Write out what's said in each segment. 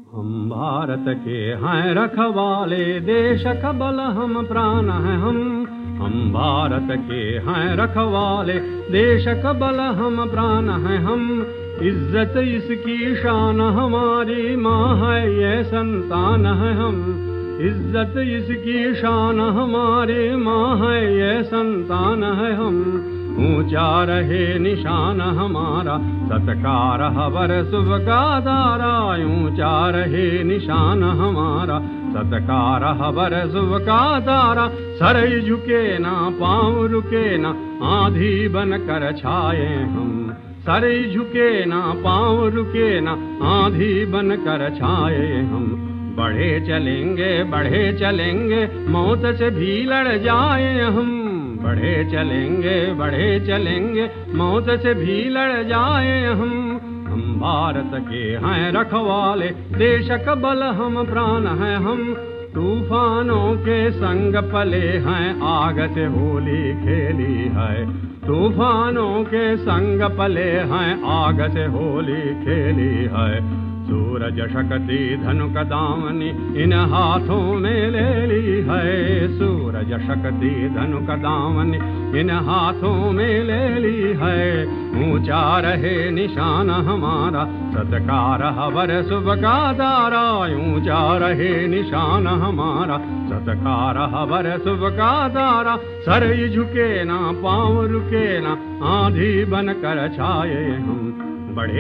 हम भारत के हैं रखवाले, देश का बल हम प्राण हैं हम भारत के हैं रखवाले, देश का बल हम प्राण हैं हम। इज्जत इसकी शान हमारी माँ है, ये संतान है हम। इज्जत इसकी शान हमारी माँ है, ये संतान है हम। ऊंचा रहे निशान हमारा, सत्कार हवर शुभ का दारा। ऊंचा रहे निशान हमारा, सत्कार हवर शुभ का दारा। सर झुके ना पाँव रुके ना, आंधी बन कर छाए हम। सर झुके ना पाँव रुके ना, आंधी बन कर छाए हम। बढ़े चलेंगे मौत से भी लड़ जाए हम। बढ़े चलेंगे मौत से भी लड़ जाए हम। भारत के हैं रखवाले, देश का बल हम प्राण हैं हम। तूफानों के संग पले हैं, आग से होली खेली है। तूफानों के संग पले हैं, आग से होली खेली है। सूरज शक्ति धनुक दामनी इन हाथों में ले ली है। सूरज शक्ति धनुक दामनी इन हाथों में ले ली है। ऊंचा रहे निशान हमारा, सत्कार हवर शुभ का दारा। ऊंचा रहे निशान हमारा, सत्कार हवर शुभ का दारा। सर झुके ना पाँव रुके ना, आंधी बन कर छाए हम। बढ़े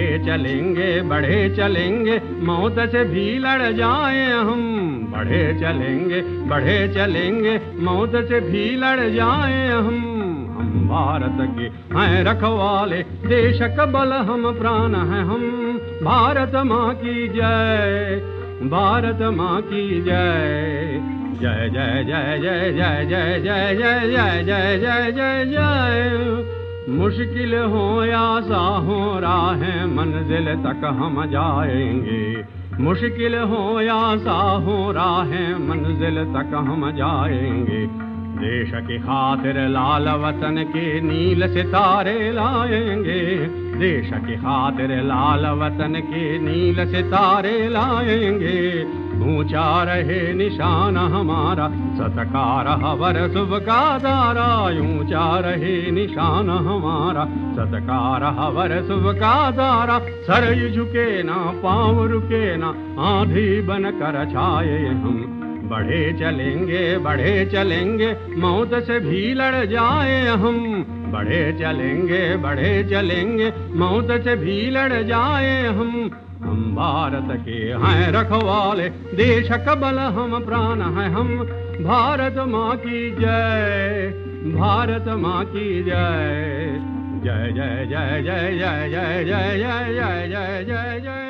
चलेंगे मौत से भी लड़ जाए हम। बढ़े चलेंगे मौत से भी लड़ जाए हम। भारत के हैं रखवाले, देश का बल हम प्राण हैं हम। भारत माँ की जय, भारत माँ की जय। जय जय जय जय जय जय जय जय जय जय जय जय जय। मुश्किल हो या सा हो राहें, मंजिल तक हम जाएंगे। मुश्किल हो या सा हो राहें, मंजिल तक हम जाएंगे। देश की खातिर लाल वतन के नील सितारे लाएंगे। देश की खातिर लाल वतन के नील सितारे लाएंगे। ऊंचा रहे निशान हमारा, सत्कार हवर शुभ का दारा। ऊंचा रहे निशान हमारा, सत्कार हवर शुभ का दारा। सर झुके ना पाँव रुके ना, आंधी बन कर छाए हम। बढ़े चलेंगे मौत से भी लड़ जाए हम। बढ़े चलेंगे मौत से भी लड़ जाए हम। भारत के हैं रखवाले, देश का बल हम प्राण हैं हम। भारत माँ की जय, भारत माँ की जय। जय जय जय जय जय जय जय जय जय जय जय।